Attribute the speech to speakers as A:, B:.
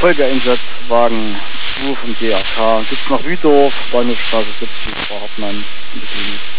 A: Folgeeinsatzwagen 2 vom DRK. Sitzt nach Wiedorf, Bahnhofstraße 70, Frau Hartmann.